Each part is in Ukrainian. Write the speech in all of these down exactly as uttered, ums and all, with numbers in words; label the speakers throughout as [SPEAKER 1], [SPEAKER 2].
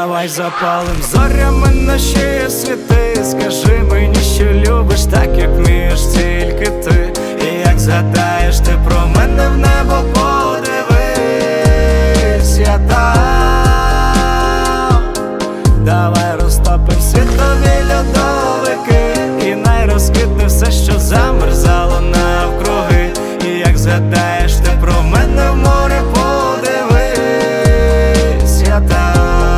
[SPEAKER 1] Давай запалим зорями наші світи. Скажи мені, що любиш так, як вмієш тільки ти. І як згадаєш ти про мене, в небо подивись. Я там. Давай розтопим світові льодовики і найрозкидне все, що замерзало навкруги. І як згадаєш ти про мене, в море подивись. Я там.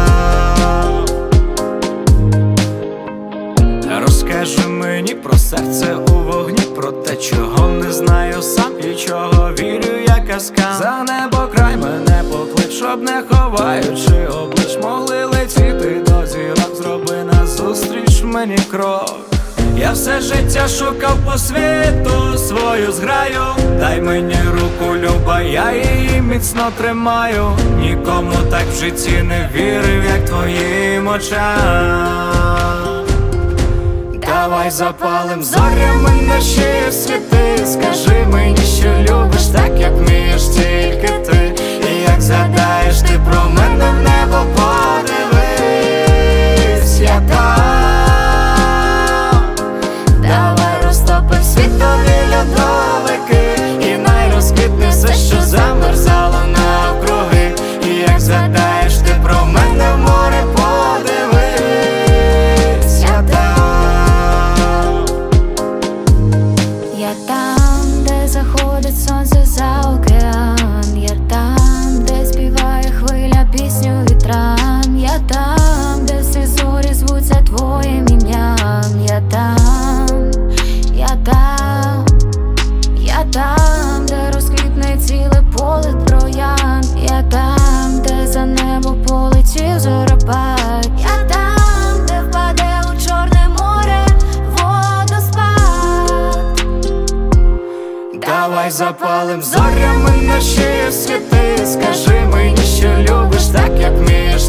[SPEAKER 1] Розкажи мені про серце у вогні, про те, чого не знаю сам і чого вірю, я казкам. За небо край мене поклич, щоб не ховаючи облич могли летіти до зірок. Зроби назустріч мені крок. Я все життя шукав по світу свою зграю. Дай мені руку, люба, я її міцно тримаю. Нікому так в житті не вірив, як твоїм очам. Давай запалим зорями наші світи. Скажи мені, що любиш так, як вмієш тільки ти. І як згадаєш ти про мене, в небо подивись. Я там. Давай розтопим світові льодовики і найрозкидне все, що замерзало навкруги. І як згадаєш ти про мене, в море подивись. Я там.
[SPEAKER 2] Я там, де заходить сонце за океан. Я там, де співає хвиля пісню вітрам. Я там, де всі зорі звуться твоїм ім'ям. Я там, я там, я там, де розквітне ціле поле троянд. Я там, де за небо полетів зоропад. Я там, де впаде у Чорне море водоспад.
[SPEAKER 1] Давай запалим зорями наші світи. Скажи мені, що любиш так, як вмієш